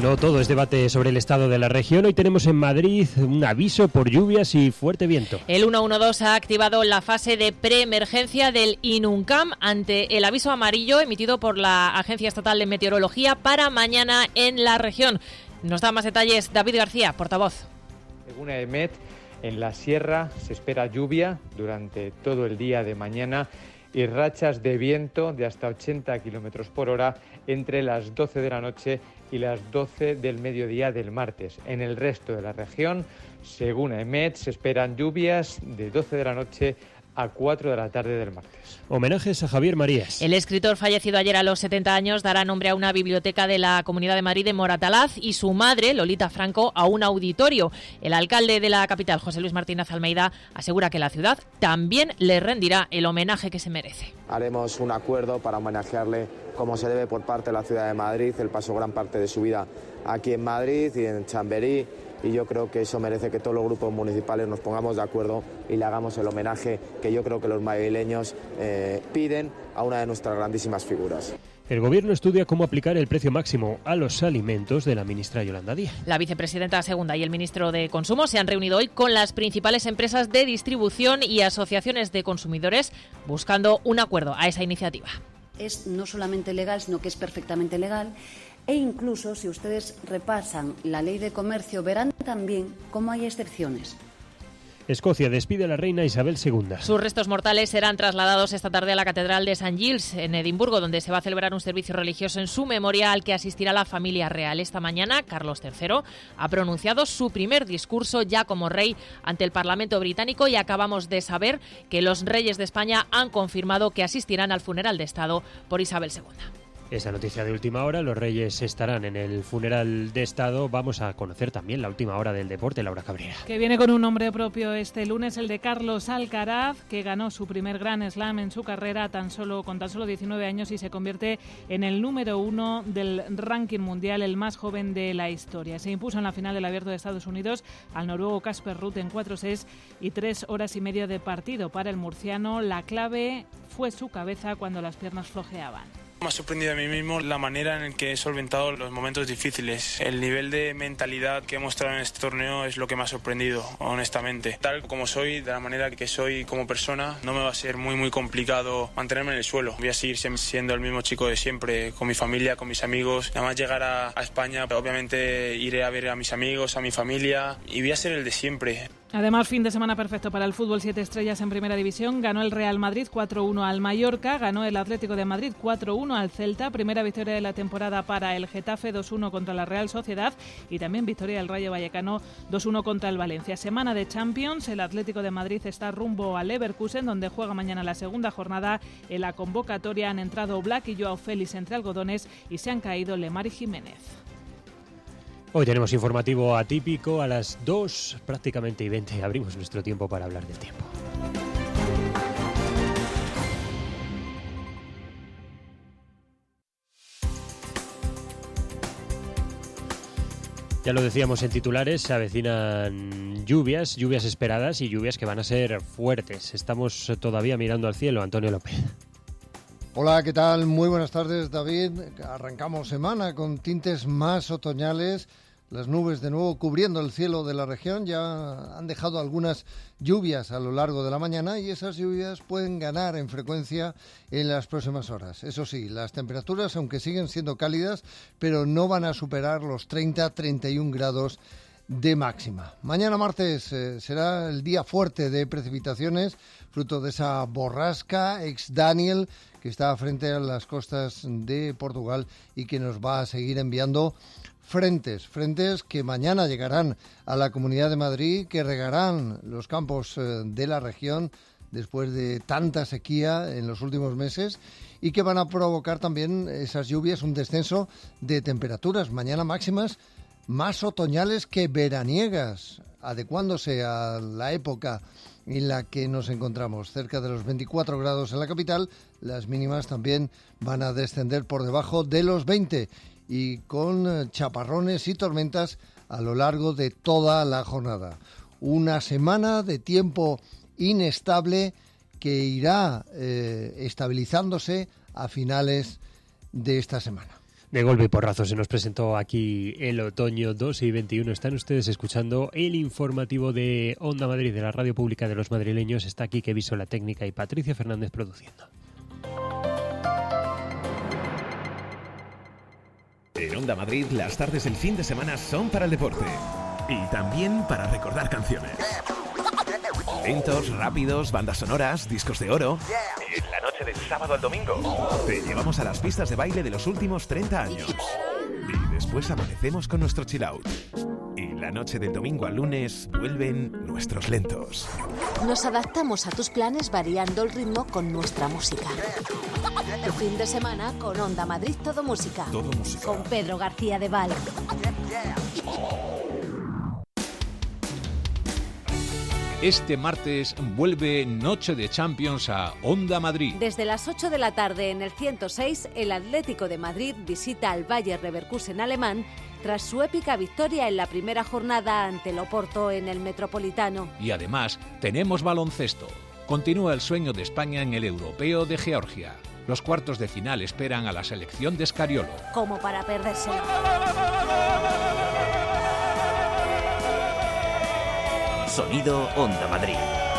No todo es debate sobre el estado de la región. Hoy tenemos en Madrid un aviso por lluvias y fuerte viento. El 112 ha activado la fase de preemergencia del INUNCAM ante el aviso amarillo emitido por la Agencia Estatal de Meteorología para mañana en la región. Nos da más detalles David García, portavoz. Según EMET, en la sierra se espera lluvia durante todo el día de mañana y rachas de viento de hasta 80 km por hora entre las 12 de la noche y las 12 del mediodía del martes. En el resto de la región, según EMET, se esperan lluvias de 12 de la noche a 4 de la tarde del martes. Homenajes a Javier Marías. El escritor fallecido ayer a los 70 años dará nombre a una biblioteca de la Comunidad de Madrid de Moratalaz y su madre, Lolita Franco, a un auditorio. El alcalde de la capital, José Luis Martínez Almeida, asegura que la ciudad también le rendirá el homenaje que se merece. Haremos un acuerdo para homenajearle como se debe por parte de la ciudad de Madrid. Él pasó gran parte de su vida aquí en Madrid y en Chamberí. Y yo creo que eso merece que todos los grupos municipales nos pongamos de acuerdo y le hagamos el homenaje que yo creo que los madrileños piden a una de nuestras grandísimas figuras. El Gobierno estudia cómo aplicar el precio máximo a los alimentos de la ministra Yolanda Díaz. La vicepresidenta segunda y el ministro de Consumo se han reunido hoy con las principales empresas de distribución y asociaciones de consumidores buscando un acuerdo a esa iniciativa. Es no solamente legal, sino que es perfectamente legal. E incluso, si ustedes repasan la ley de comercio, verán también cómo hay excepciones. Escocia despide a la reina Isabel II. Sus restos mortales serán trasladados esta tarde a la Catedral de St. Giles, en Edimburgo, donde se va a celebrar un servicio religioso en su memoria al que asistirá la familia real. Esta mañana, Carlos III ha pronunciado su primer discurso ya como rey ante el Parlamento británico y acabamos de saber que los reyes de España han confirmado que asistirán al funeral de Estado por Isabel II. Esa noticia de última hora, los Reyes estarán en el funeral de Estado. Vamos a conocer también la última hora del deporte, Laura Cabrera. Que viene con un nombre propio este lunes, el de Carlos Alcaraz, que ganó su primer Grand Slam en su carrera con tan solo 19 años y se convierte en el número 1 del ranking mundial, el más joven de la historia. Se impuso en la final del Abierto de Estados Unidos al noruego Casper Ruud en 4-6 y 3 horas y media de partido. Para el murciano, la clave fue su cabeza cuando las piernas flojeaban. Me ha sorprendido a mí mismo la manera en que he solventado los momentos difíciles. El nivel de mentalidad que he mostrado en este torneo es lo que me ha sorprendido, honestamente. Tal como soy, de la manera que soy como persona, no me va a ser muy complicado mantenerme en el suelo. Voy a seguir siendo el mismo chico de siempre, con mi familia, con mis amigos. Nada más llegar a España, obviamente iré a ver a mis amigos, a mi familia y voy a ser el de siempre. Además, fin de semana perfecto para el fútbol, 7 estrellas en Primera División. Ganó el Real Madrid 4-1 al Mallorca, ganó el Atlético de Madrid 4-1 al Celta, primera victoria de la temporada para el Getafe 2-1 contra la Real Sociedad y también victoria del Rayo Vallecano 2-1 contra el Valencia. Semana de Champions, el Atlético de Madrid está rumbo al Leverkusen, donde juega mañana la segunda jornada. En la convocatoria han entrado Black y Joao Félix entre algodones y se han caído Lemar y Jiménez. Hoy tenemos informativo atípico a las 2, prácticamente y 20. Abrimos nuestro tiempo para hablar del tiempo. Ya lo decíamos en titulares, se avecinan lluvias esperadas y lluvias que van a ser fuertes. Estamos todavía mirando al cielo, Antonio López. Hola, ¿qué tal? Muy buenas tardes, David. Arrancamos semana con tintes más otoñales. Las nubes de nuevo cubriendo el cielo de la región ya han dejado algunas lluvias a lo largo de la mañana y esas lluvias pueden ganar en frecuencia en las próximas horas. Eso sí, las temperaturas, aunque siguen siendo cálidas, pero no van a superar los 30-31 grados de máxima. Mañana martes será el día fuerte de precipitaciones, fruto de esa borrasca ex-Daniel que está frente a las costas de Portugal y que nos va a seguir enviando frentes que mañana llegarán a la Comunidad de Madrid, que regarán los campos de la región después de tanta sequía en los últimos meses y que van a provocar también esas lluvias, un descenso de temperaturas, mañana máximas más otoñales que veraniegas, adecuándose a la época en la que nos encontramos, cerca de los 24 grados en la capital. Las mínimas también van a descender por debajo de los 20 y con chaparrones y tormentas a lo largo de toda la jornada. Una semana de tiempo inestable que irá estabilizándose a finales de esta semana. De golpe y porrazo se nos presentó aquí el otoño. 2:21. Están ustedes escuchando el informativo de Onda Madrid, de la Radio Pública de los Madrileños. Está aquí Quique Viso, la técnica, y Patricia Fernández produciendo. En Onda Madrid, las tardes del fin de semana son para el deporte. Y también para recordar canciones. Lentos, rápidos, bandas sonoras, discos de oro. En la noche del sábado al domingo te llevamos a las pistas de baile de los últimos 30 años. Y después amanecemos con nuestro chill out. Y la noche del domingo al lunes vuelven nuestros lentos. Nos adaptamos a tus planes variando el ritmo con nuestra música. Tu fin de semana con Onda Madrid Todo Música. Todo música. Con Pedro García de Val. Este martes vuelve Noche de Champions a Onda Madrid. Desde las 8 de la tarde en el 106, el Atlético de Madrid visita al Bayer Leverkusen alemán tras su épica victoria en la primera jornada ante el Oporto en el Metropolitano. Y además tenemos baloncesto. Continúa el sueño de España en el Europeo de Georgia. Los cuartos de final esperan a la selección de Scariolo. Como para perdérselo. Sonido Onda Madrid.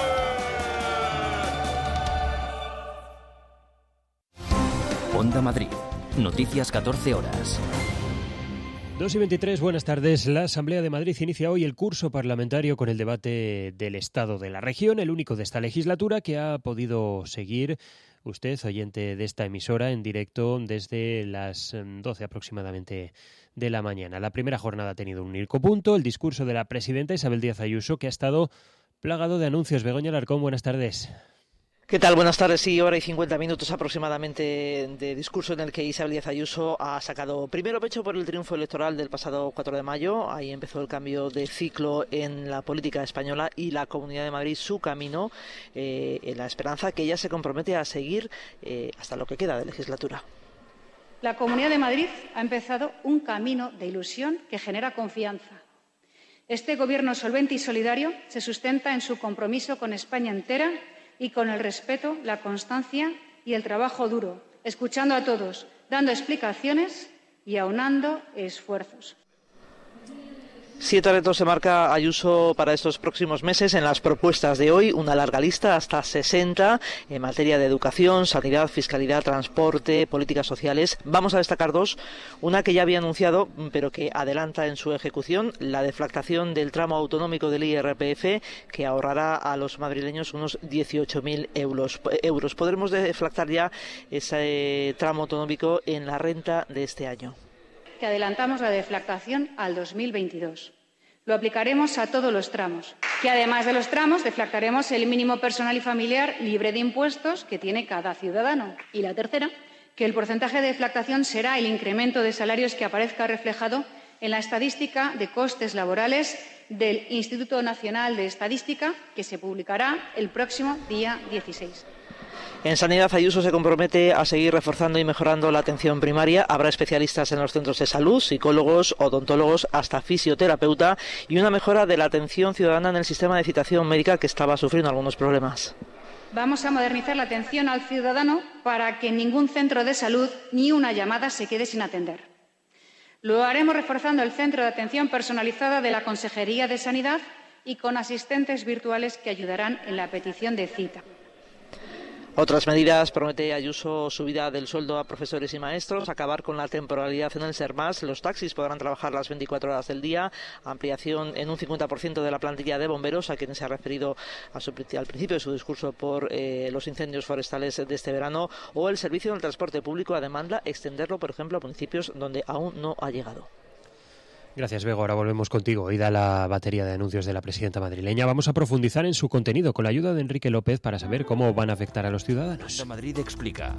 Onda Madrid. Noticias 14 horas. 2:23, buenas tardes. La Asamblea de Madrid inicia hoy el curso parlamentario con el debate del Estado de la región, el único de esta legislatura que ha podido seguir usted, oyente de esta emisora, en directo desde las 12 aproximadamente de la mañana. La primera jornada ha tenido un único punto, el discurso de la presidenta Isabel Díaz Ayuso, que ha estado plagado de anuncios. Begoña Alarcón, buenas tardes. ¿Qué tal? Buenas tardes. Sí, hora y 50 minutos aproximadamente de discurso en el que Isabel Díaz Ayuso ha sacado primero pecho por el triunfo electoral del pasado 4 de mayo. Ahí empezó el cambio de ciclo en la política española y la Comunidad de Madrid su camino en la esperanza que ella se compromete a seguir hasta lo que queda de legislatura. La Comunidad de Madrid ha empezado un camino de ilusión que genera confianza. Este gobierno solvente y solidario se sustenta en su compromiso con España entera y con el respeto, la constancia y el trabajo duro, escuchando a todos, dando explicaciones y aunando esfuerzos. 7 retos se marca Ayuso para estos próximos meses en las propuestas de hoy, una larga lista, hasta 60, en materia de educación, sanidad, fiscalidad, transporte, políticas sociales. Vamos a destacar dos, una que ya había anunciado, pero que adelanta en su ejecución, la deflactación del tramo autonómico del IRPF, que ahorrará a los madrileños unos 18.000 euros. Podremos deflactar ya ese tramo autonómico en la renta de este año. Que adelantamos la deflactación al 2022. Lo aplicaremos a todos los tramos, que además de los tramos deflactaremos el mínimo personal y familiar libre de impuestos que tiene cada ciudadano. Y la tercera, que el porcentaje de deflactación será el incremento de salarios que aparezca reflejado en la estadística de costes laborales del Instituto Nacional de Estadística, que se publicará el próximo día 16. En sanidad, Ayuso se compromete a seguir reforzando y mejorando la atención primaria. Habrá especialistas en los centros de salud, psicólogos, odontólogos, hasta fisioterapeuta, y una mejora de la atención ciudadana en el sistema de citación médica, que estaba sufriendo algunos problemas. Vamos a modernizar la atención al ciudadano para que ningún centro de salud ni una llamada se quede sin atender. Lo haremos reforzando el centro de atención personalizada de la Consejería de Sanidad y con asistentes virtuales que ayudarán en la petición de cita. Otras medidas: promete Ayuso subida del sueldo a profesores y maestros, acabar con la temporalidad en el SERMAS, los taxis podrán trabajar las 24 horas del día, ampliación en un 50% de la plantilla de bomberos, a quienes se ha referido al principio de su discurso por los incendios forestales de este verano, o el servicio del transporte público a demanda, extenderlo, por ejemplo, a municipios donde aún no ha llegado. Gracias, Bego. Ahora volvemos contigo. Oída la batería de anuncios de la presidenta madrileña. Vamos a profundizar en su contenido con la ayuda de Enrique López para saber cómo van a afectar a los ciudadanos. Madrid explica.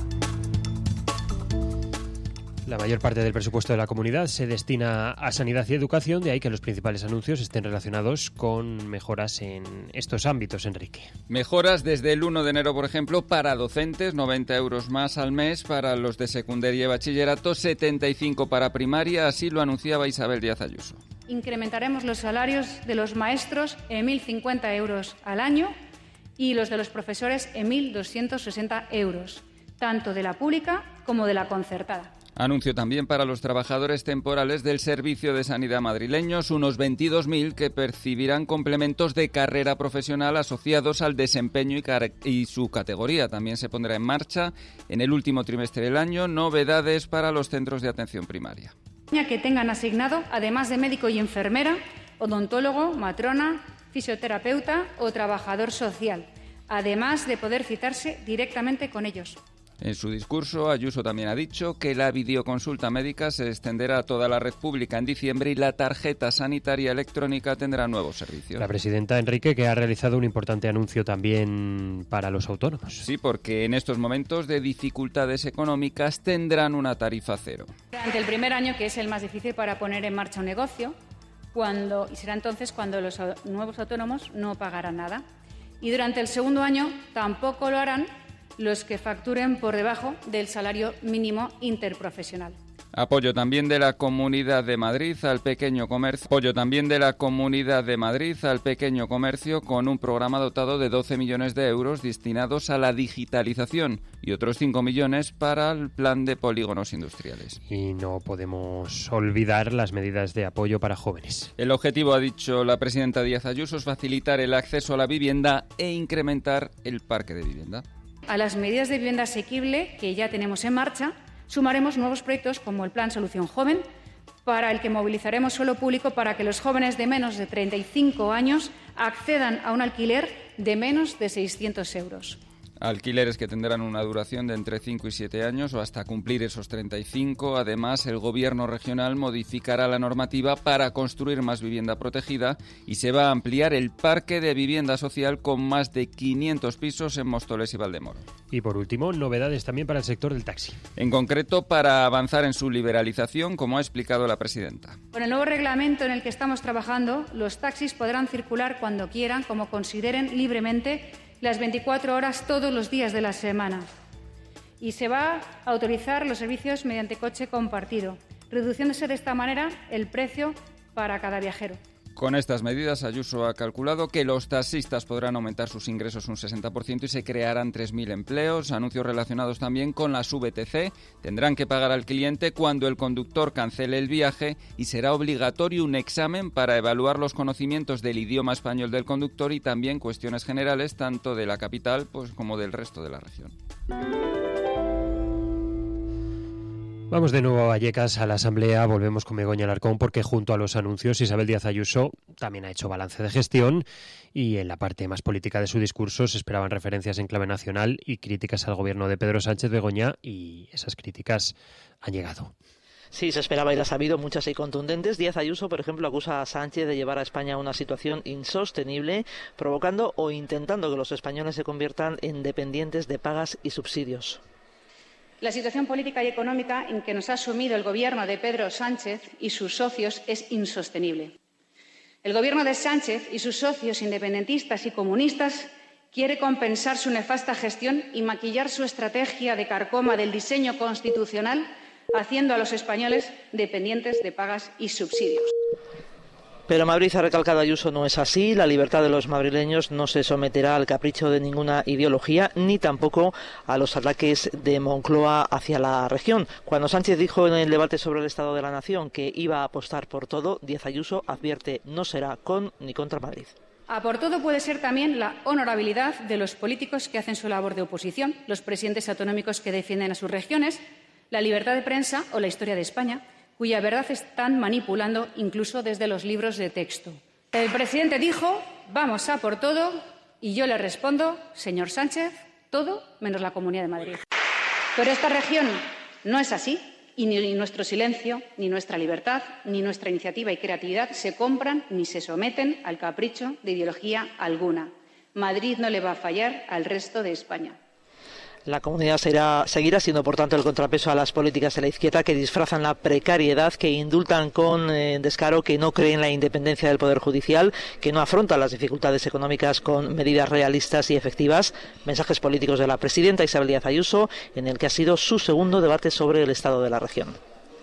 La mayor parte del presupuesto de la comunidad se destina a sanidad y educación, de ahí que los principales anuncios estén relacionados con mejoras en estos ámbitos, Enrique. Mejoras desde el 1 de enero, por ejemplo, para docentes, 90 euros más al mes, para los de secundaria y bachillerato, 75 para primaria, así lo anunciaba Isabel Díaz Ayuso. Incrementaremos los salarios de los maestros en 1.050 euros al año y los de los profesores en 1.260 euros, tanto de la pública como de la concertada. Anuncio también para los trabajadores temporales del Servicio de Sanidad madrileños, unos 22.000 que percibirán complementos de carrera profesional asociados al desempeño y su categoría. También se pondrá en marcha en el último trimestre del año novedades para los centros de atención primaria. Que tengan asignado, además de médico y enfermera, odontólogo, matrona, fisioterapeuta o trabajador social, además de poder citarse directamente con ellos. En su discurso, Ayuso también ha dicho que la videoconsulta médica se extenderá a toda la red pública en diciembre y la tarjeta sanitaria electrónica tendrá nuevos servicios. La presidenta Enrique, que ha realizado un importante anuncio también para los autónomos. Sí, porque en estos momentos de dificultades económicas tendrán una tarifa cero. Durante el primer año, que es el más difícil para poner en marcha un negocio, y será entonces cuando los nuevos autónomos no pagarán nada. Y durante el segundo año tampoco lo harán los que facturen por debajo del salario mínimo interprofesional. Apoyo también de la Comunidad de Madrid al pequeño comercio. Con un programa dotado de 12 millones de euros destinados a la digitalización y otros 5 millones para el plan de polígonos industriales. Y no podemos olvidar las medidas de apoyo para jóvenes. El objetivo, ha dicho la presidenta Díaz Ayuso, es facilitar el acceso a la vivienda e incrementar el parque de vivienda. A las medidas de vivienda asequible que ya tenemos en marcha, sumaremos nuevos proyectos como el Plan Solución Joven, para el que movilizaremos suelo público para que los jóvenes de menos de 35 años accedan a un alquiler de menos de 600 euros. Alquileres que tendrán una duración de entre 5 y 7 años o hasta cumplir esos 35. Además, el Gobierno regional modificará la normativa para construir más vivienda protegida y se va a ampliar el parque de vivienda social con más de 500 pisos en Móstoles y Valdemoro. Y por último, novedades también para el sector del taxi. En concreto, para avanzar en su liberalización, como ha explicado la presidenta. Con el nuevo reglamento en el que estamos trabajando, los taxis podrán circular cuando quieran, como consideren libremente, las 24 horas todos los días de la semana. Y se va a autorizar los servicios mediante coche compartido, reduciéndose de esta manera el precio para cada viajero. Con estas medidas, Ayuso ha calculado que los taxistas podrán aumentar sus ingresos un 60% y se crearán 3.000 empleos. Anuncios relacionados también con las VTC. Tendrán que pagar al cliente cuando el conductor cancele el viaje y será obligatorio un examen para evaluar los conocimientos del idioma español del conductor y también cuestiones generales tanto de la capital como del resto de la región. Vamos de nuevo a Vallecas, a la Asamblea. Volvemos con Begoña Alarcón porque junto a los anuncios Isabel Díaz Ayuso también ha hecho balance de gestión y en la parte más política de su discurso se esperaban referencias en clave nacional y críticas al gobierno de Pedro Sánchez, Begoña, y esas críticas han llegado. Sí, se esperaba y las ha habido, muchas y contundentes. Díaz Ayuso, por ejemplo, acusa a Sánchez de llevar a España a una situación insostenible, provocando o intentando que los españoles se conviertan en dependientes de pagas y subsidios. La situación política y económica en que nos ha sumido el Gobierno de Pedro Sánchez y sus socios es insostenible. El Gobierno de Sánchez y sus socios independentistas y comunistas quiere compensar su nefasta gestión y maquillar su estrategia de carcoma del diseño constitucional, haciendo a los españoles dependientes de pagas y subsidios. Pero Madrid, ha recalcado Ayuso, no es así. La libertad de los madrileños no se someterá al capricho de ninguna ideología, ni tampoco a los ataques de Moncloa hacia la región. Cuando Sánchez dijo en el debate sobre el Estado de la Nación que iba a apostar por todo, Díaz Ayuso advierte: no será con ni contra Madrid. A por todo puede ser también la honorabilidad de los políticos que hacen su labor de oposición, los presidentes autonómicos que defienden a sus regiones, la libertad de prensa o la historia de España, cuya verdad están manipulando incluso desde los libros de texto. El presidente dijo: vamos a por todo, y yo le respondo: señor Sánchez, todo menos la Comunidad de Madrid. Pero esta región no es así, y ni nuestro silencio, ni nuestra libertad, ni nuestra iniciativa y creatividad se compran ni se someten al capricho de ideología alguna. Madrid no le va a fallar al resto de España. La comunidad seguirá siendo, por tanto, el contrapeso a las políticas de la izquierda que disfrazan la precariedad, que indultan con descaro, que no creen en la independencia del Poder Judicial, que no afrontan las dificultades económicas con medidas realistas y efectivas. Mensajes políticos de la presidenta Isabel Díaz Ayuso, en el que ha sido su segundo debate sobre el estado de la región.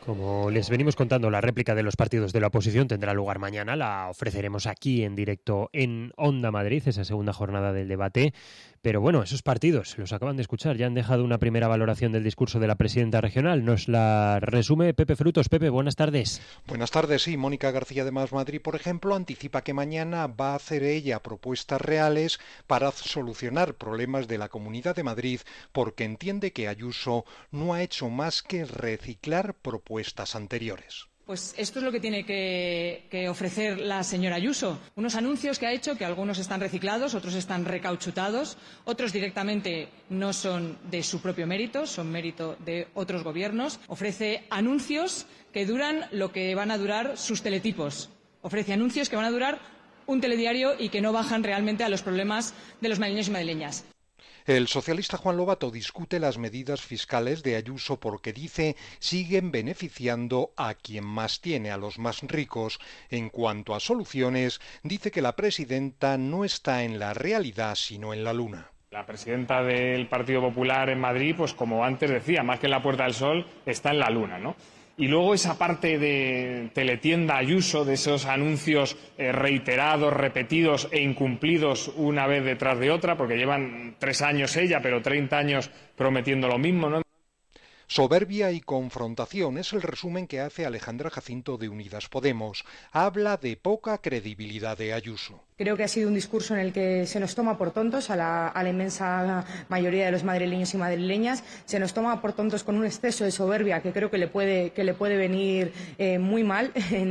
Como les venimos contando, la réplica de los partidos de la oposición tendrá lugar mañana. La ofreceremos aquí en directo en Onda Madrid, esa segunda jornada del debate. Pero bueno, esos partidos, los acaban de escuchar, ya han dejado una primera valoración del discurso de la presidenta regional. Nos la resume Pepe Frutos. Pepe, buenas tardes. Buenas tardes, sí. Mónica García de Más Madrid, por ejemplo, anticipa que mañana va a hacer ella propuestas reales para solucionar problemas de la Comunidad de Madrid, porque entiende que Ayuso no ha hecho más que reciclar propuestas anteriores. Pues esto es lo que tiene que ofrecer la señora Ayuso. Unos anuncios que ha hecho, que algunos están reciclados, otros están recauchutados, otros directamente no son de su propio mérito, son mérito de otros gobiernos. Ofrece anuncios que duran lo que van a durar sus teletipos. Ofrece anuncios que van a durar un telediario y que no bajan realmente a los problemas de los madrileños y madrileñas. El socialista Juan Lobato discute las medidas fiscales de Ayuso porque dice siguen beneficiando a quien más tiene, a los más ricos. En cuanto a soluciones, dice que la presidenta no está en la realidad sino en la luna. La presidenta del Partido Popular en Madrid, pues como antes decía, más que en la Puerta del Sol, está en la luna, ¿no? Y luego esa parte de teletienda Ayuso, de esos anuncios reiterados, repetidos e incumplidos una vez detrás de otra, porque llevan 3 años ella, pero 30 años prometiendo lo mismo, ¿no? Soberbia y confrontación es el resumen que hace Alejandra Jacinto de Unidas Podemos. Habla de poca credibilidad de Ayuso. Creo que ha sido un discurso en el que se nos toma por tontos a la inmensa mayoría de los madrileños y madrileñas. Se nos toma por tontos con un exceso de soberbia que creo que le puede venir muy mal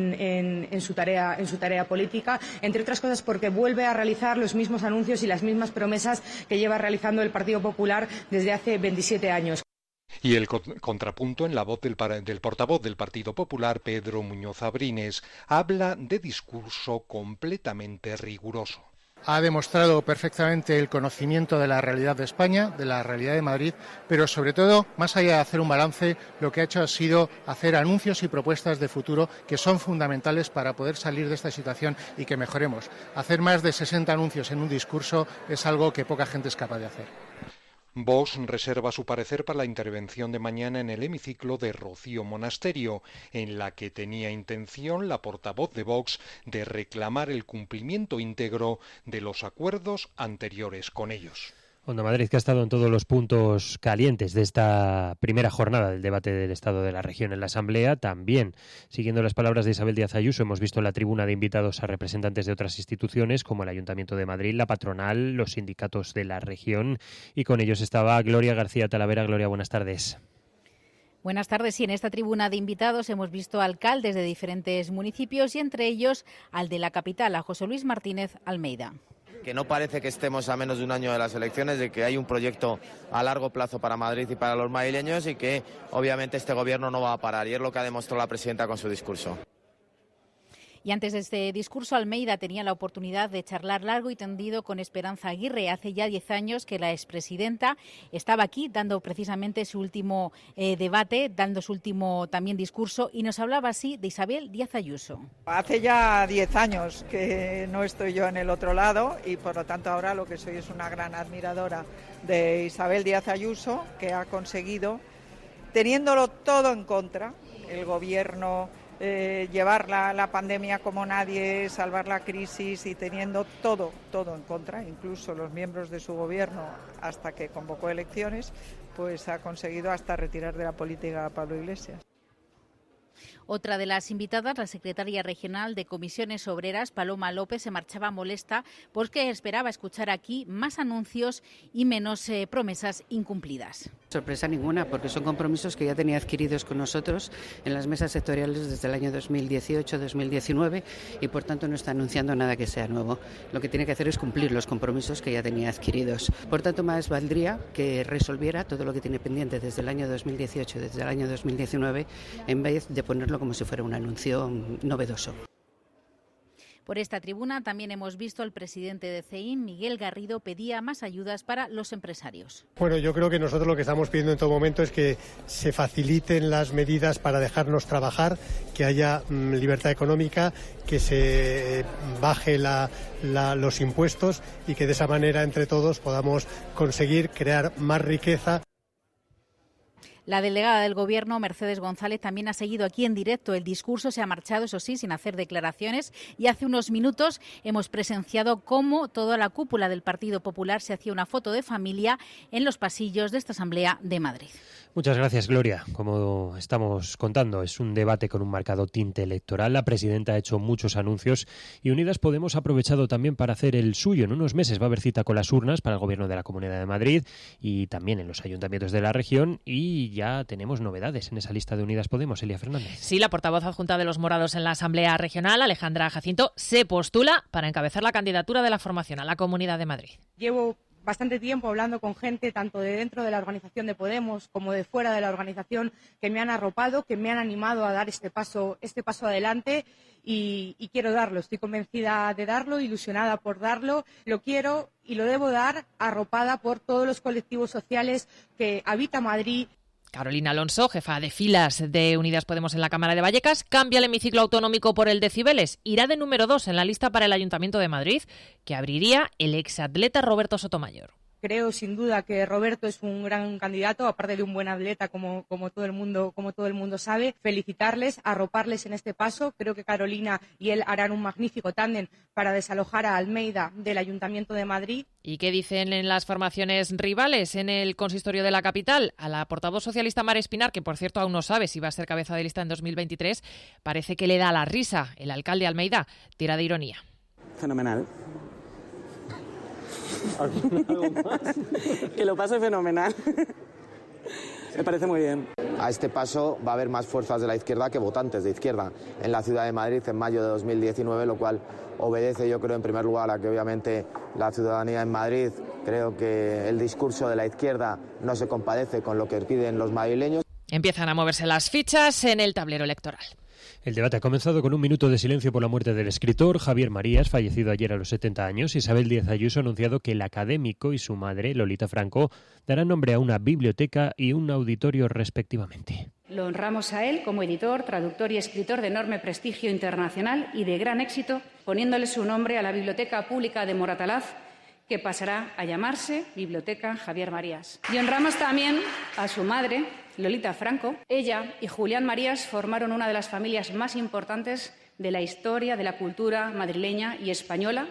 en su tarea política, entre otras cosas porque vuelve a realizar los mismos anuncios y las mismas promesas que lleva realizando el Partido Popular desde hace 27 años. Y el contrapunto en la voz del portavoz del Partido Popular, Pedro Muñoz Abrines, habla de discurso completamente riguroso. Ha demostrado perfectamente el conocimiento de la realidad de España, de la realidad de Madrid, pero sobre todo, más allá de hacer un balance, lo que ha hecho ha sido hacer anuncios y propuestas de futuro que son fundamentales para poder salir de esta situación y que mejoremos. Hacer más de 60 anuncios en un discurso es algo que poca gente es capaz de hacer. Vox reserva su parecer para la intervención de mañana en el hemiciclo de Rocío Monasterio, en la que tenía intención la portavoz de Vox de reclamar el cumplimiento íntegro de los acuerdos anteriores con ellos. Onda Madrid, que ha estado en todos los puntos calientes de esta primera jornada del debate del Estado de la Región en la Asamblea. También, siguiendo las palabras de Isabel Díaz Ayuso, hemos visto en la tribuna de invitados a representantes de otras instituciones como el Ayuntamiento de Madrid, la patronal, los sindicatos de la región, y con ellos estaba Gloria García Talavera. Gloria, buenas tardes. Buenas tardes. Sí, en esta tribuna de invitados hemos visto alcaldes de diferentes municipios y entre ellos al de la capital, a José Luis Martínez Almeida. Que no parece que estemos a menos de un año de las elecciones, de que hay un proyecto a largo plazo para Madrid y para los madrileños y que obviamente este gobierno no va a parar, y es lo que ha demostrado la presidenta con su discurso. Y antes de este discurso, Almeida tenía la oportunidad de charlar largo y tendido con Esperanza Aguirre. Hace ya 10 años que la expresidenta estaba aquí dando precisamente su último debate, dando su último también discurso, y nos hablaba así de Isabel Díaz Ayuso. Hace ya 10 años que no estoy yo en el otro lado y por lo tanto ahora lo que soy es una gran admiradora de Isabel Díaz Ayuso, que ha conseguido, teniéndolo todo en contra, el gobierno, llevar la pandemia como nadie, salvar la crisis y teniendo todo en contra, incluso los miembros de su gobierno hasta que convocó elecciones, pues ha conseguido hasta retirar de la política a Pablo Iglesias. Otra de las invitadas, la secretaria regional de Comisiones Obreras, Paloma López, se marchaba molesta porque esperaba escuchar aquí más anuncios y menos promesas incumplidas. Sorpresa ninguna, porque son compromisos que ya tenía adquiridos con nosotros en las mesas sectoriales desde el año 2018-2019 y por tanto no está anunciando nada que sea nuevo. Lo que tiene que hacer es cumplir los compromisos que ya tenía adquiridos. Por tanto, más valdría que resolviera todo lo que tiene pendiente desde el año 2018 y desde el año 2019 en vez de ponerlo como si fuera un anuncio novedoso. Por esta tribuna también hemos visto al presidente de CEIM, Miguel Garrido, pedía más ayudas para los empresarios. Bueno, yo creo que nosotros lo que estamos pidiendo en todo momento es que se faciliten las medidas para dejarnos trabajar, que haya libertad económica, que se baje los impuestos y que de esa manera entre todos podamos conseguir crear más riqueza. La delegada del Gobierno, Mercedes González, también ha seguido aquí en directo el discurso, se ha marchado, eso sí, sin hacer declaraciones, y hace unos minutos hemos presenciado cómo toda la cúpula del Partido Popular se hacía una foto de familia en los pasillos de esta Asamblea de Madrid. Muchas gracias, Gloria. Como estamos contando, es un debate con un marcado tinte electoral. La presidenta ha hecho muchos anuncios y Unidas Podemos ha aprovechado también para hacer el suyo. En unos meses va a haber cita con las urnas para el Gobierno de la Comunidad de Madrid y también en los ayuntamientos de la región, y ya tenemos novedades en esa lista de Unidas Podemos. Elia Fernández. Sí, la portavoz adjunta de los Morados en la Asamblea Regional, Alejandra Jacinto, se postula para encabezar la candidatura de la formación a la Comunidad de Madrid. Llevo bastante tiempo hablando con gente, tanto de dentro de la organización de Podemos como de fuera de la organización, que me han arropado, que me han animado a dar este paso adelante y quiero darlo. Estoy convencida de darlo, ilusionada por darlo. Lo quiero y lo debo dar arropada por todos los colectivos sociales que habitan Madrid. Carolina Alonso, jefa de filas de Unidas Podemos en la Cámara de Vallecas, cambia el hemiciclo autonómico por el de Cibeles. Irá de número 2 en la lista para el Ayuntamiento de Madrid, que abriría el exatleta Roberto Sotomayor. Creo sin duda que Roberto es un gran candidato, aparte de un buen atleta como todo el mundo sabe. Felicitarles, arroparles en este paso. Creo que Carolina y él harán un magnífico tándem para desalojar a Almeida del Ayuntamiento de Madrid. ¿Y qué dicen en las formaciones rivales en el consistorio de la capital? A la portavoz socialista Mar Espinar, que por cierto aún no sabe si va a ser cabeza de lista en 2023, parece que le da la risa. El alcalde Almeida tira de ironía. Fenomenal. ¿Algo más? Que lo pase fenomenal. Me parece muy bien. A este paso va a haber más fuerzas de la izquierda que votantes de izquierda en la ciudad de Madrid en mayo de 2019, lo cual obedece, yo creo, en primer lugar a que obviamente la ciudadanía en Madrid, creo que el discurso de la izquierda no se compadece con lo que piden los madrileños. Empiezan a moverse las fichas en el tablero electoral. El debate ha comenzado con un minuto de silencio por la muerte del escritor Javier Marías, fallecido ayer a los 70 años. Isabel Díaz Ayuso ha anunciado que el académico y su madre, Lolita Franco, darán nombre a una biblioteca y un auditorio respectivamente. Lo honramos a él como editor, traductor y escritor de enorme prestigio internacional y de gran éxito, poniéndole su nombre a la Biblioteca Pública de Moratalaz, que pasará a llamarse Biblioteca Javier Marías. Y honramos también a su madre, Lolita Franco. Ella y Julián Marías formaron una de las familias más importantes de la historia de la cultura madrileña y española.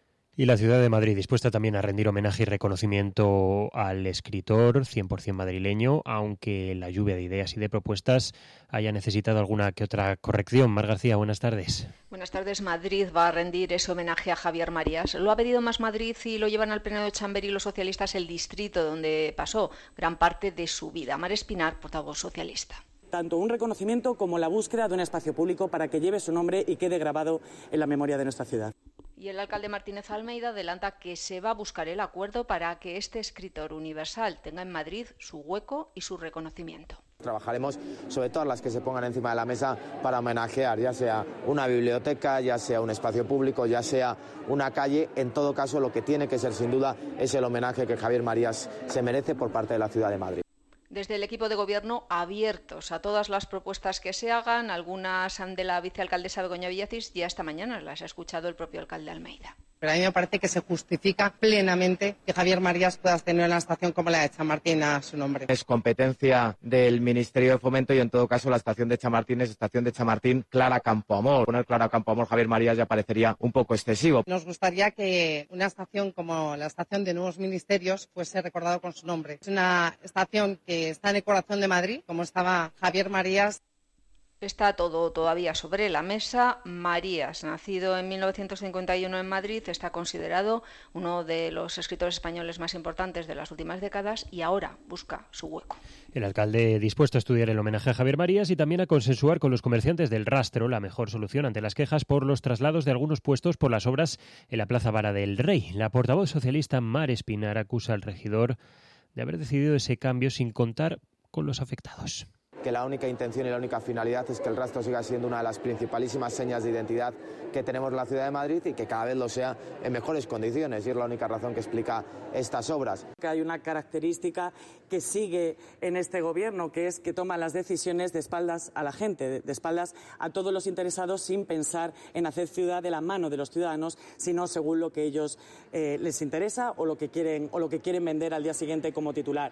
Y la ciudad de Madrid dispuesta también a rendir homenaje y reconocimiento al escritor 100% madrileño, aunque la lluvia de ideas y de propuestas haya necesitado alguna que otra corrección. Mar García, buenas tardes. Buenas tardes. Madrid va a rendir ese homenaje a Javier Marías. Lo ha pedido Más Madrid y lo llevan al pleno de Chamberí los socialistas, el distrito donde pasó gran parte de su vida. Mar Espinar, portavoz socialista. Tanto un reconocimiento como la búsqueda de un espacio público para que lleve su nombre y quede grabado en la memoria de nuestra ciudad. Y el alcalde Martínez Almeida adelanta que se va a buscar el acuerdo para que este escritor universal tenga en Madrid su hueco y su reconocimiento. Trabajaremos sobre todas las que se pongan encima de la mesa para homenajear, ya sea una biblioteca, ya sea un espacio público, ya sea una calle. En todo caso, lo que tiene que ser sin duda es el homenaje que Javier Marías se merece por parte de la ciudad de Madrid. Desde el equipo de gobierno abiertos a todas las propuestas que se hagan, algunas de la vicealcaldesa Begoña Villacís, ya esta mañana las ha escuchado el propio alcalde Almeida. Pero a mí me parece que se justifica plenamente que Javier Marías pueda tener una estación como la de Chamartín a su nombre. Es competencia del Ministerio de Fomento y en todo caso la estación de Chamartín es estación de Chamartín Clara Campoamor. Poner Clara Campoamor Javier Marías ya parecería un poco excesivo. Nos gustaría que una estación como la estación de Nuevos Ministerios fuese recordado con su nombre. Es una estación que está en el corazón de Madrid, como estaba Javier Marías. Está todo todavía sobre la mesa. Marías, nacido en 1951 en Madrid, está considerado uno de los escritores españoles más importantes de las últimas décadas y ahora busca su hueco. El alcalde dispuesto a estudiar el homenaje a Javier Marías y también a consensuar con los comerciantes del Rastro la mejor solución ante las quejas por los traslados de algunos puestos por las obras en la Plaza Vara del Rey. La portavoz socialista Mar Espinar acusa al regidor de haber decidido ese cambio sin contar con los afectados. Que la única intención y la única finalidad es que el Rastro siga siendo una de las principalísimas señas de identidad que tenemos en la ciudad de Madrid y que cada vez lo sea en mejores condiciones, y es la única razón que explica estas obras. Hay una característica que sigue en este gobierno, que es que toma las decisiones de espaldas a la gente, de espaldas a todos los interesados, sin pensar en hacer ciudad de la mano de los ciudadanos, sino según lo que ellos les interesa o lo que quieren vender al día siguiente como titular.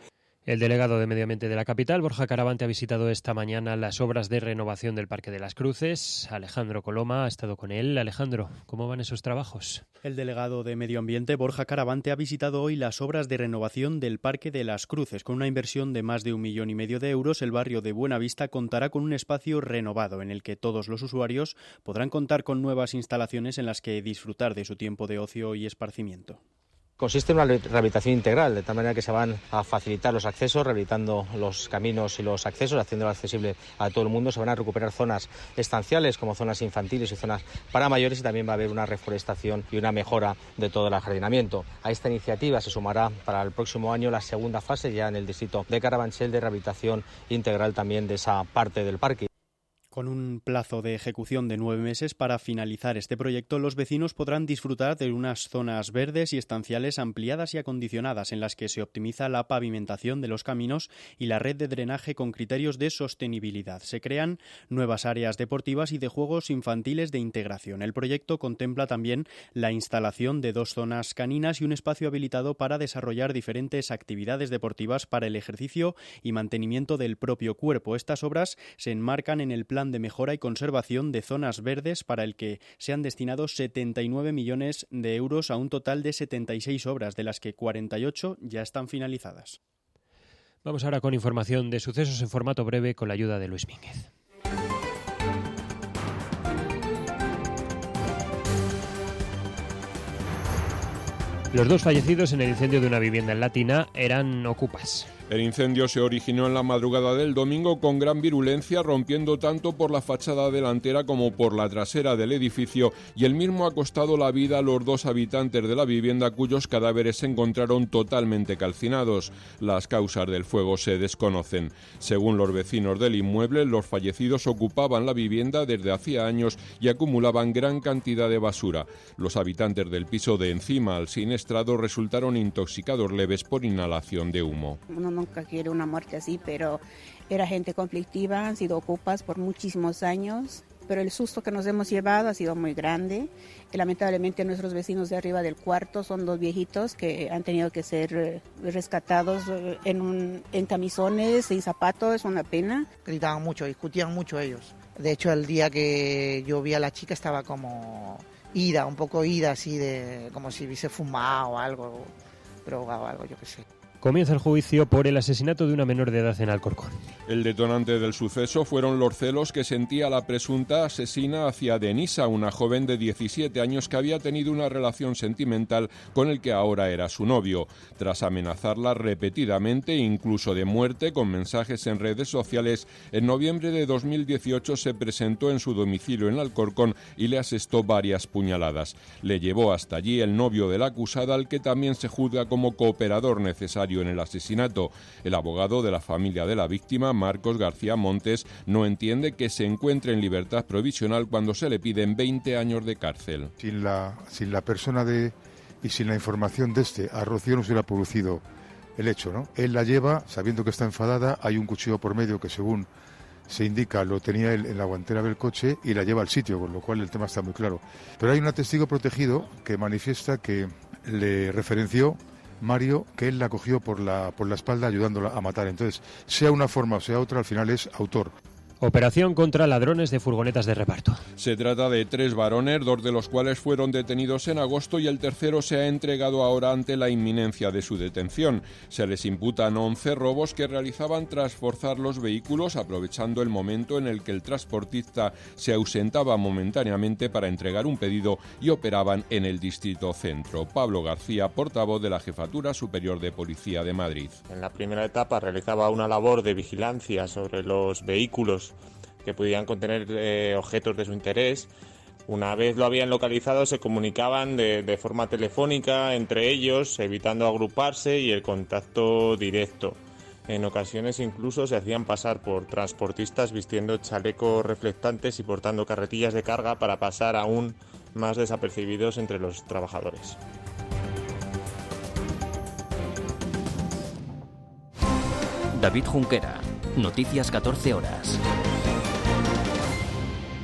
El delegado de Medio Ambiente de la capital, Borja Caravante, ha visitado esta mañana las obras de renovación del Parque de las Cruces. Alejandro Coloma ha estado con él. Alejandro, ¿cómo van esos trabajos? El delegado de Medio Ambiente, Borja Caravante, ha visitado hoy las obras de renovación del Parque de las Cruces. Con una inversión de más de 1,5 millones de euros, el barrio de Buenavista contará con un espacio renovado en el que todos los usuarios podrán contar con nuevas instalaciones en las que disfrutar de su tiempo de ocio y esparcimiento. Consiste en una rehabilitación integral, de tal manera que se van a facilitar los accesos, rehabilitando los caminos y los accesos, haciéndolo accesible a todo el mundo. Se van a recuperar zonas estanciales como zonas infantiles y zonas para mayores, y también va a haber una reforestación y una mejora de todo el ajardinamiento. A esta iniciativa se sumará para el próximo año la segunda fase, ya en el distrito de Carabanchel, de rehabilitación integral también de esa parte del parque. Con un plazo de ejecución de 9 meses para finalizar este proyecto, los vecinos podrán disfrutar de unas zonas verdes y estanciales ampliadas y acondicionadas en las que se optimiza la pavimentación de los caminos y la red de drenaje con criterios de sostenibilidad. Se crean nuevas áreas deportivas y de juegos infantiles de integración. El proyecto contempla también la instalación de 2 zonas caninas y un espacio habilitado para desarrollar diferentes actividades deportivas para el ejercicio y mantenimiento del propio cuerpo. Estas obras se enmarcan en el plan de mejora y conservación de zonas verdes, para el que se han destinado 79 millones de euros a un total de 76 obras, de las que 48 ya están finalizadas. Vamos ahora con información de sucesos en formato breve con la ayuda de Luis Mínguez. Los 2 fallecidos en el incendio de una vivienda en Latina eran ocupas. El incendio se originó en la madrugada del domingo con gran virulencia, rompiendo tanto por la fachada delantera como por la trasera del edificio, y el mismo ha costado la vida a los 2 habitantes de la vivienda, cuyos cadáveres se encontraron totalmente calcinados. Las causas del fuego se desconocen. Según los vecinos del inmueble, los fallecidos ocupaban la vivienda desde hacía años y acumulaban gran cantidad de basura. Los habitantes del piso de encima al siniestrado resultaron intoxicados leves por inhalación de humo. Nunca quiere una muerte así, pero era gente conflictiva, han sido ocupas por muchísimos años, pero el susto que nos hemos llevado ha sido muy grande. Y lamentablemente nuestros vecinos de arriba del cuarto son 2 viejitos que han tenido que ser rescatados en camisones y zapatos. Es una pena. Gritaban mucho, discutían mucho ellos. De hecho, el día que yo vi a la chica estaba como ida, un poco ida, así de como si hubiese fumado o algo, drogado o algo, yo qué sé. Comienza el juicio por el asesinato de una menor de edad en Alcorcón. El detonante del suceso fueron los celos que sentía la presunta asesina hacia Denisa, una joven de 17 años que había tenido una relación sentimental con el que ahora era su novio. Tras amenazarla repetidamente, incluso de muerte, con mensajes en redes sociales, en noviembre de 2018 se presentó en su domicilio en Alcorcón y le asestó varias puñaladas. Le llevó hasta allí el novio de la acusada, al que también se juzga como cooperador necesario en el asesinato. El abogado de la familia de la víctima, Marcos García Montes, no entiende que se encuentre en libertad provisional cuando se le piden 20 años de cárcel. Sin la persona y sin la información de a Rocío no se le ha producido el hecho, ¿no? Él la lleva sabiendo que está enfadada, hay un cuchillo por medio que, según se indica, lo tenía él en la guantera del coche y la lleva al sitio, con lo cual el tema está muy claro. Pero hay un testigo protegido que manifiesta que le referenció Mario, que él la cogió por la espalda ayudándola a matar. Entonces, sea una forma o sea otra, al final es autor. Operación contra ladrones de furgonetas de reparto. Se trata de 3 varones, 2 de los cuales fueron detenidos en agosto y el tercero se ha entregado ahora ante la inminencia de su detención. Se les imputan 11 robos que realizaban tras forzar los vehículos, aprovechando el momento en el que el transportista se ausentaba momentáneamente para entregar un pedido, y operaban en el Distrito Centro. Pablo García, portavoz de la Jefatura Superior de Policía de Madrid. En la primera etapa realizaba una labor de vigilancia sobre los vehículos que pudieran contener objetos de su interés. Una vez lo habían localizado, se comunicaban de forma telefónica entre ellos, evitando agruparse y el contacto directo. En ocasiones incluso se hacían pasar por transportistas vistiendo chalecos reflectantes y portando carretillas de carga para pasar aún más desapercibidos entre los trabajadores. David Junquera, Noticias 14 horas.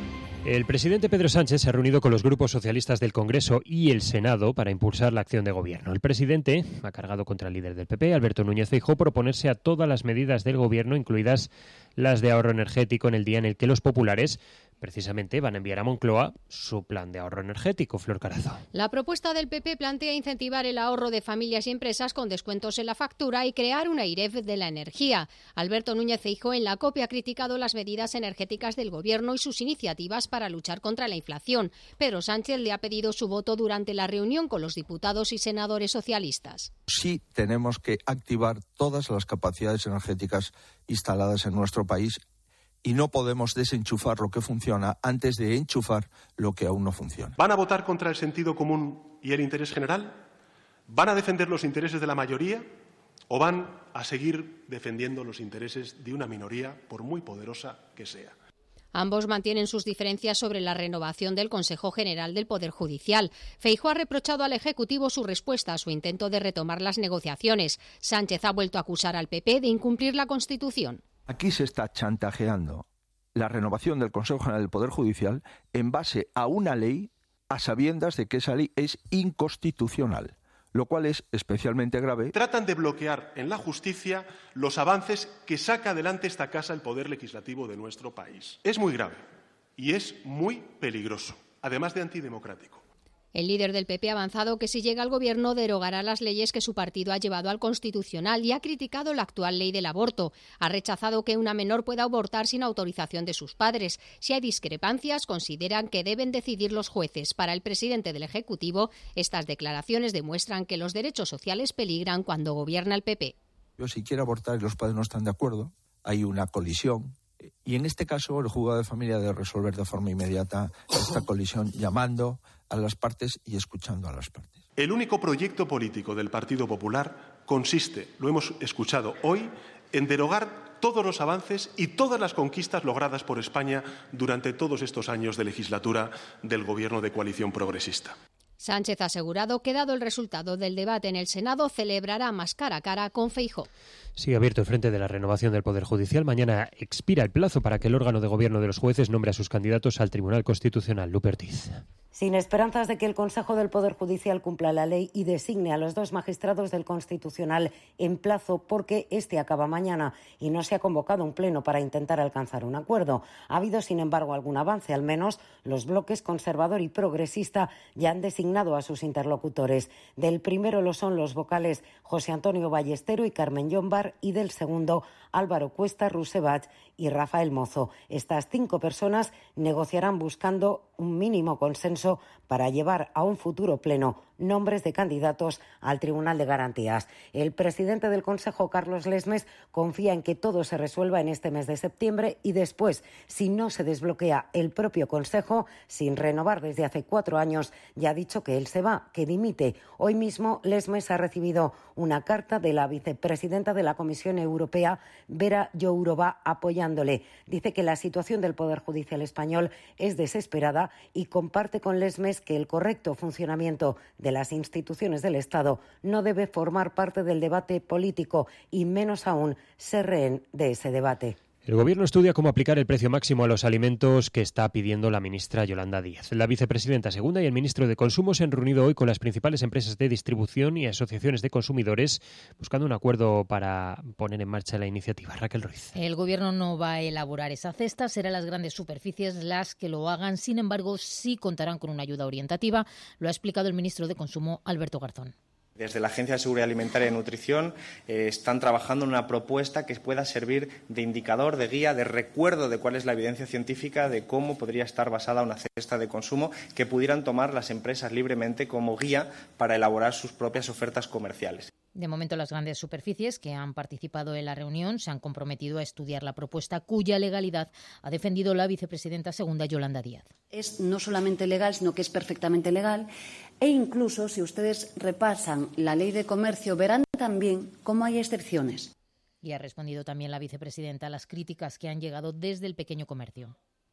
El presidente Pedro Sánchez se ha reunido con los grupos socialistas del Congreso y el Senado para impulsar la acción de gobierno. El presidente ha cargado contra el líder del PP, Alberto Núñez Feijóo, por oponerse a todas las medidas del gobierno, incluidas las de ahorro energético, en el día en el que los populares precisamente van a enviar a Moncloa su plan de ahorro energético. Flor Carazo. La propuesta del PP plantea incentivar el ahorro de familias y empresas con descuentos en la factura y crear una IREF de la energía. Alberto Núñez Feijóo en la COPE ha criticado las medidas energéticas del gobierno y sus iniciativas para luchar contra la inflación. Pedro Sánchez le ha pedido su voto durante la reunión con los diputados y senadores socialistas. Sí tenemos que activar todas las capacidades energéticas instaladas en nuestro país y no podemos desenchufar lo que funciona antes de enchufar lo que aún no funciona. ¿Van a votar contra el sentido común y el interés general? ¿Van a defender los intereses de la mayoría o van a seguir defendiendo los intereses de una minoría, por muy poderosa que sea? Ambos mantienen sus diferencias sobre la renovación del Consejo General del Poder Judicial. Feijóo ha reprochado al Ejecutivo su respuesta a su intento de retomar las negociaciones. Sánchez ha vuelto a acusar al PP de incumplir la Constitución. Aquí se está chantajeando la renovación del Consejo General del Poder Judicial en base a una ley a sabiendas de que esa ley es inconstitucional, lo cual es especialmente grave. Tratan de bloquear en la justicia los avances que saca adelante esta Casa, el Poder Legislativo de nuestro país. Es muy grave y es muy peligroso, además de antidemocrático. El líder del PP ha avanzado que si llega al gobierno derogará las leyes que su partido ha llevado al Constitucional y ha criticado la actual ley del aborto. Ha rechazado que una menor pueda abortar sin autorización de sus padres. Si hay discrepancias, consideran que deben decidir los jueces. Para el presidente del Ejecutivo, estas declaraciones demuestran que los derechos sociales peligran cuando gobierna el PP. Yo si quiero abortar y los padres no están de acuerdo, hay una colisión. Y en este caso, el juzgado de familia debe resolver de forma inmediata esta colisión, llamando a las partes y escuchando a las partes. El único proyecto político del Partido Popular consiste, lo hemos escuchado hoy, en derogar todos los avances y todas las conquistas logradas por España durante todos estos años de legislatura del Gobierno de coalición progresista. Sánchez ha asegurado que, dado el resultado del debate en el Senado, celebrará más cara a cara con Feijóo. Sigue abierto el frente de la renovación del Poder Judicial. Mañana expira el plazo para que el órgano de gobierno de los jueces nombre a sus candidatos al Tribunal Constitucional. Lupertiz. Sin esperanzas de que el Consejo del Poder Judicial cumpla la ley y designe a los 2 magistrados del Constitucional en plazo, porque este acaba mañana y no se ha convocado un pleno para intentar alcanzar un acuerdo. Ha habido, sin embargo, algún avance. Al menos los bloques conservador y progresista ya han designado a sus interlocutores. Del primero lo son los vocales José Antonio Ballestero y Carmen Llombar, y del segundo Álvaro Cuesta, Rusebach y Rafael Mozo. Estas 5 personas negociarán buscando un mínimo consenso para llevar a un futuro pleno nombres de candidatos al Tribunal de Garantías. El presidente del Consejo, Carlos Lesmes, confía en que todo se resuelva en este mes de septiembre y después, si no se desbloquea el propio Consejo, sin renovar desde hace 4 años, ya ha dicho que él se va, que dimite. Hoy mismo Lesmes ha recibido una carta de la vicepresidenta de la Comisión Europea, Vera Jourova, apoyándole. Dice que la situación del Poder Judicial español es desesperada y comparte con Lesmes que el correcto funcionamiento de las instituciones del Estado no debe formar parte del debate político y menos aún ser rehén de ese debate. El Gobierno estudia cómo aplicar el precio máximo a los alimentos que está pidiendo la ministra Yolanda Díaz. La vicepresidenta segunda y el ministro de Consumo se han reunido hoy con las principales empresas de distribución y asociaciones de consumidores buscando un acuerdo para poner en marcha la iniciativa. Raquel Ruiz. El Gobierno no va a elaborar esa cesta, serán las grandes superficies las que lo hagan. Sin embargo, sí contarán con una ayuda orientativa. Lo ha explicado el ministro de Consumo, Alberto Garzón. Desde la Agencia de Seguridad Alimentaria y Nutrición están trabajando en una propuesta que pueda servir de indicador, de guía, de recuerdo de cuál es la evidencia científica de cómo podría estar basada una cesta de consumo que pudieran tomar las empresas libremente como guía para elaborar sus propias ofertas comerciales. De momento, las grandes superficies que han participado en la reunión se han comprometido a estudiar la propuesta, cuya legalidad ha defendido la vicepresidenta segunda, Yolanda Díaz. Es no solamente legal, sino que es perfectamente legal. E incluso, si ustedes repasan la Ley de Comercio, verán también cómo hay excepciones. Y ha respondido también la vicepresidenta a las críticas que han llegado desde el pequeño comercio.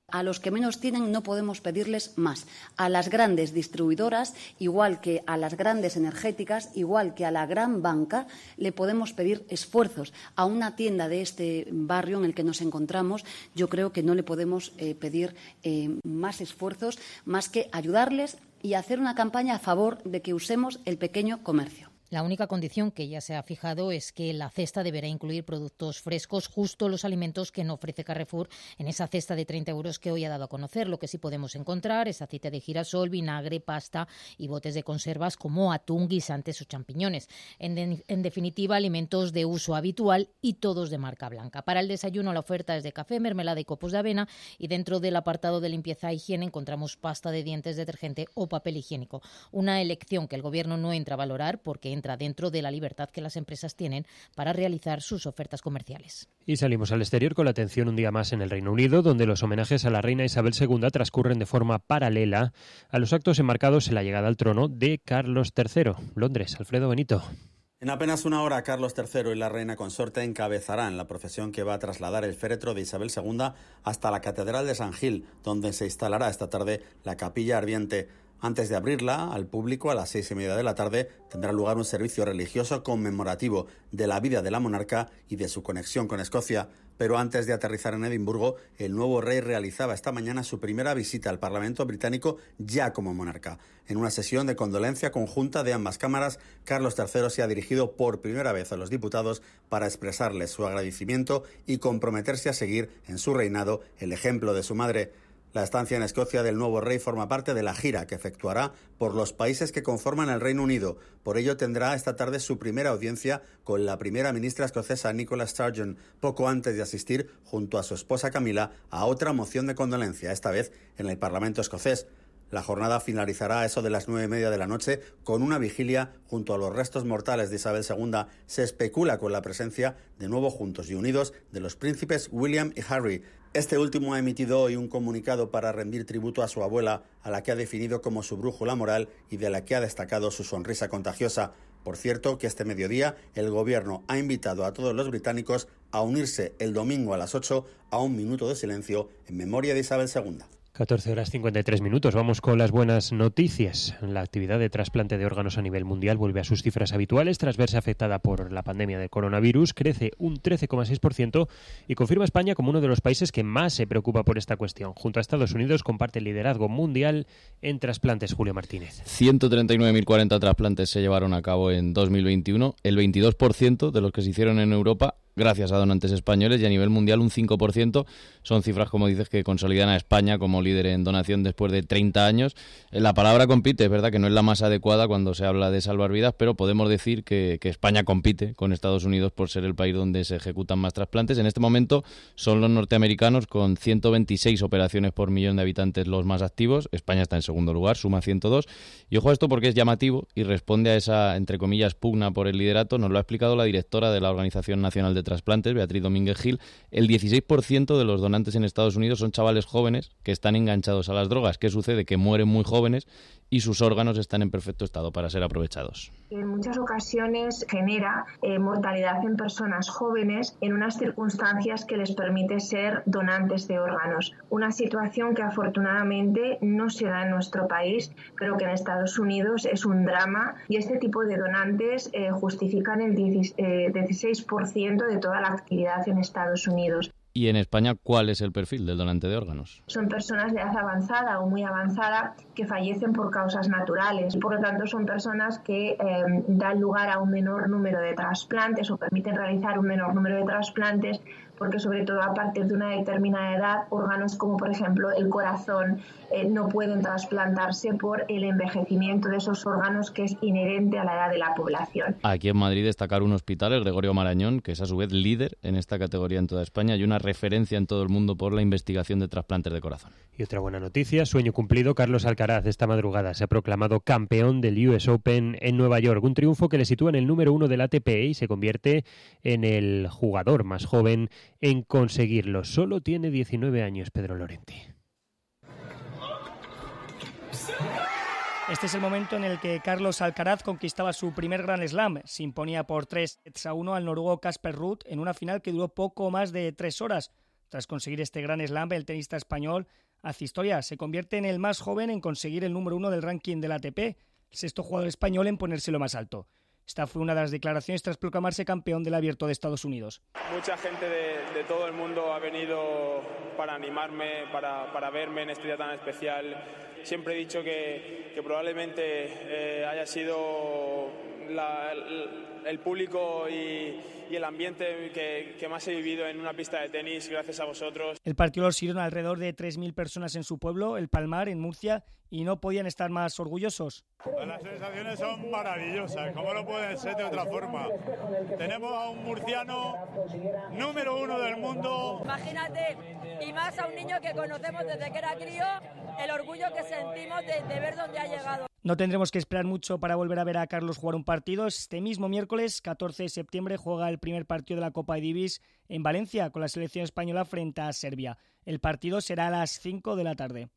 A los que menos tienen no podemos pedirles más. A las grandes distribuidoras, igual que a las grandes energéticas, igual que a la gran banca, le podemos pedir esfuerzos. A una tienda de este barrio en el que nos encontramos, yo creo que no le podemos pedir más esfuerzos, más que ayudarles y hacer una campaña a favor de que usemos el pequeño comercio. La única condición que ya se ha fijado es que la cesta deberá incluir productos frescos, justo los alimentos que no ofrece Carrefour en esa cesta de 30 euros que hoy ha dado a conocer. Lo que sí podemos encontrar es aceite de girasol, vinagre, pasta y botes de conservas como atún, guisantes o champiñones. En definitiva, alimentos de uso habitual y todos de marca blanca. Para el desayuno la oferta es de café, mermelada y copos de avena, y dentro del apartado de limpieza e higiene encontramos pasta de dientes, detergente o papel higiénico. Una elección que el Gobierno no entra a valorar porque entra dentro de la libertad que las empresas tienen para realizar sus ofertas comerciales. Y salimos al exterior con la atención un día más en el Reino Unido, donde los homenajes a la reina Isabel II transcurren de forma paralela a los actos enmarcados en la llegada al trono de Carlos III. Londres, Alfredo Benito. En apenas una hora, Carlos III y la reina consorte encabezarán la procesión que va a trasladar el féretro de Isabel II hasta la Catedral de San Gil, donde se instalará esta tarde la capilla ardiente. Antes de abrirla al público a las 6:30 de la tarde, tendrá lugar un servicio religioso conmemorativo de la vida de la monarca y de su conexión con Escocia. Pero antes de aterrizar en Edimburgo, el nuevo rey realizaba esta mañana su primera visita al Parlamento británico ya como monarca. En una sesión de condolencia conjunta de ambas cámaras, Carlos III se ha dirigido por primera vez a los diputados para expresarles su agradecimiento y comprometerse a seguir en su reinado el ejemplo de su madre. La estancia en Escocia del nuevo rey forma parte de la gira que efectuará por los países que conforman el Reino Unido. Por ello tendrá esta tarde su primera audiencia con la primera ministra escocesa Nicola Sturgeon, poco antes de asistir, junto a su esposa Camila, a otra moción de condolencia, esta vez en el Parlamento escocés. La jornada finalizará a eso de las 9:30 de la noche con una vigilia junto a los restos mortales de Isabel II. Se especula con la presencia, de nuevo juntos y unidos, de los príncipes William y Harry. Este último ha emitido hoy un comunicado para rendir tributo a su abuela, a la que ha definido como su brújula moral y de la que ha destacado su sonrisa contagiosa. Por cierto, que este mediodía el Gobierno ha invitado a todos los británicos a unirse el domingo a las 8 a un minuto de silencio en memoria de Isabel II. 14:53. Vamos con las buenas noticias. La actividad de trasplante de órganos a nivel mundial vuelve a sus cifras habituales tras verse afectada por la pandemia del coronavirus. Crece un 13,6% y confirma a España como uno de los países que más se preocupa por esta cuestión. Junto a Estados Unidos comparte el liderazgo mundial en trasplantes. Julio Martínez. 139.040 trasplantes se llevaron a cabo en 2021, el 22% de los que se hicieron en Europa, gracias a donantes españoles, y a nivel mundial un 5%. Son cifras, como dices, que consolidan a España como líder en donación después de 30 años. La palabra compite, es verdad que no es la más adecuada cuando se habla de salvar vidas, pero podemos decir que España compite con Estados Unidos por ser el país donde se ejecutan más trasplantes. En este momento son los norteamericanos con 126 operaciones por millón de habitantes los más activos. España está en segundo lugar, suma 102. Y ojo a esto porque es llamativo y responde a esa, entre comillas, pugna por el liderato. Nos lo ha explicado la directora de la Organización Nacional de Trasplantes, Beatriz Domínguez Gil. El 16% de los donantes en Estados Unidos son chavales jóvenes que están enganchados a las drogas. ¿Qué sucede? Que mueren muy jóvenes y sus órganos están en perfecto estado para ser aprovechados. En muchas ocasiones genera mortalidad en personas jóvenes en unas circunstancias que les permite ser donantes de órganos. Una situación que afortunadamente no se da en nuestro país, pero que en Estados Unidos es un drama, y este tipo de donantes justifican el 16% de toda la actividad en Estados Unidos. Y en España, ¿cuál es el perfil del donante de órganos? Son personas de edad avanzada o muy avanzada que fallecen por causas naturales. Por lo tanto, son personas que dan lugar a un menor número de trasplantes o permiten realizar un menor número de trasplantes, porque sobre todo a partir de una determinada edad, órganos como por ejemplo el corazón no pueden trasplantarse por el envejecimiento de esos órganos que es inherente a la edad de la población. Aquí en Madrid destacar un hospital, el Gregorio Marañón, que es a su vez líder en esta categoría en toda España y una referencia en todo el mundo por la investigación de trasplantes de corazón. Y otra buena noticia, sueño cumplido. Carlos Alcaraz esta madrugada se ha proclamado campeón del US Open en Nueva York, un triunfo que le sitúa en el número 1 del ATP y se convierte en el jugador más joven en conseguirlo. Solo tiene 19 años, Pedro Lorente. Este es el momento en el que Carlos Alcaraz conquistaba su primer Grand Slam. Se imponía por 3-1 al noruego Casper Ruud en una final que duró poco más de 3 horas. Tras conseguir este gran slam, el tenista español hace historia. Se convierte en el más joven en conseguir el número 1 del ranking del ATP, el sexto jugador español en ponérselo más alto. Esta fue una de las declaraciones tras proclamarse campeón del Abierto de Estados Unidos. Mucha gente de todo el mundo ha venido para animarme, para verme en este día tan especial. Siempre he dicho que probablemente haya sido el público y el ambiente que más he vivido en una pista de tenis gracias a vosotros. El partido lo siguieron alrededor de 3.000 personas en su pueblo, El Palmar, en Murcia, y no podían estar más orgullosos. Las sensaciones son maravillosas, como no pueden ser de otra forma. Tenemos a un murciano número 1 del mundo. Imagínate, y más a un niño que conocemos desde que era crío, el orgullo que sentimos de ver dónde ha llegado. No tendremos que esperar mucho para volver a ver a Carlos jugar un partido. Este mismo miércoles, 14 de septiembre, juega el primer partido de la Copa Davis en Valencia con la selección española frente a Serbia. El partido será a las 5 de la tarde.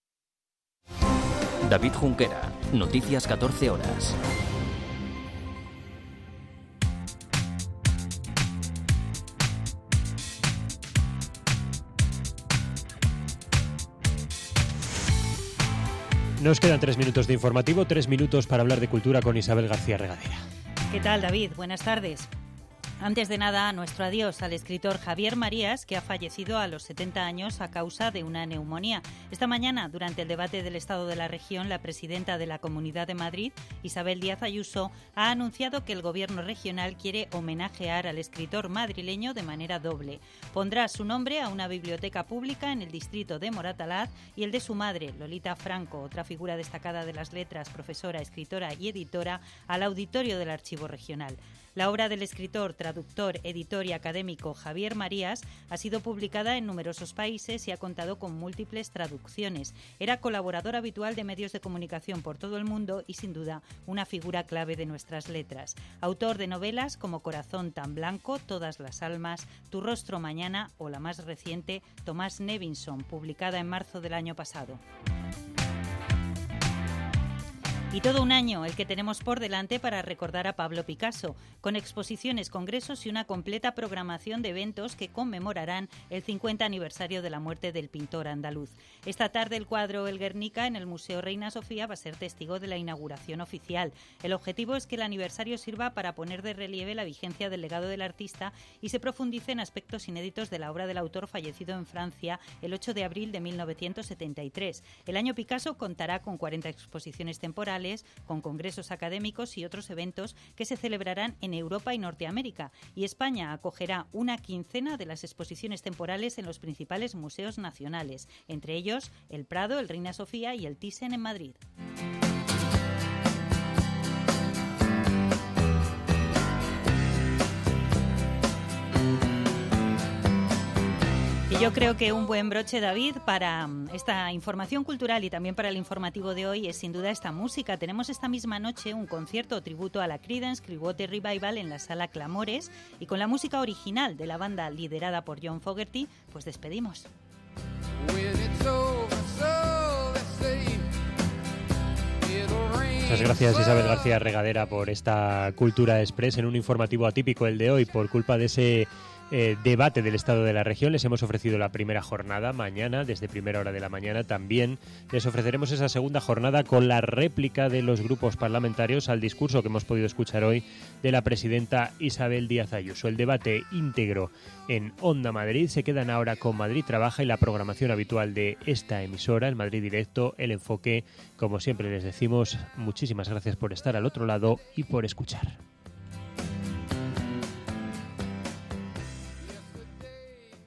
David Junquera, Noticias 14 horas. Nos quedan 3 minutos de informativo, 3 minutos para hablar de cultura con Isabel García Regadera. ¿Qué tal, David? Buenas tardes. Antes de nada, nuestro adiós al escritor Javier Marías, que ha fallecido a los 70 años a causa de una neumonía. Esta mañana, durante el debate del Estado de la Región, la presidenta de la Comunidad de Madrid, Isabel Díaz Ayuso, ha anunciado que el Gobierno regional quiere homenajear al escritor madrileño de manera doble. Pondrá su nombre a una biblioteca pública en el distrito de Moratalaz y el de su madre, Lolita Franco, otra figura destacada de las letras, profesora, escritora y editora, al auditorio del Archivo Regional. La obra del escritor, traductor, editor y académico Javier Marías ha sido publicada en numerosos países y ha contado con múltiples traducciones. Era colaborador habitual de medios de comunicación por todo el mundo y, sin duda, una figura clave de nuestras letras. Autor de novelas como Corazón tan blanco, Todas las almas, Tu rostro mañana o la más reciente, Tomás Nevinson, publicada en marzo del año pasado. Y todo un año el que tenemos por delante para recordar a Pablo Picasso, con exposiciones, congresos y una completa programación de eventos que conmemorarán el 50 aniversario de la muerte del pintor andaluz. Esta tarde el cuadro El Guernica en el Museo Reina Sofía va a ser testigo de la inauguración oficial. El objetivo es que el aniversario sirva para poner de relieve la vigencia del legado del artista y se profundice en aspectos inéditos de la obra del autor fallecido en Francia el 8 de abril de 1973. El año Picasso contará con 40 exposiciones temporales, con congresos académicos y otros eventos que se celebrarán en Europa y Norteamérica, y España acogerá una quincena de las exposiciones temporales en los principales museos nacionales, entre ellos el Prado, el Reina Sofía y el Thyssen en Madrid. Y yo creo que un buen broche, David, para esta información cultural y también para el informativo de hoy es sin duda esta música. Tenemos esta misma noche un concierto tributo a la Creedence Clearwater Revival en la Sala Clamores y con la música original de la banda liderada por John Fogerty, pues despedimos. Muchas gracias, Isabel García Regadera, por esta Cultura Express en un informativo atípico el de hoy por culpa de ese debate del Estado de la Región. Les hemos ofrecido la primera jornada mañana, desde primera hora de la mañana. También les ofreceremos esa segunda jornada con la réplica de los grupos parlamentarios al discurso que hemos podido escuchar hoy de la presidenta Isabel Díaz Ayuso. El debate íntegro en Onda Madrid. Se quedan ahora con Madrid Trabaja y la programación habitual de esta emisora, el Madrid Directo, el enfoque. Como siempre les decimos, muchísimas gracias por estar al otro lado y por escuchar.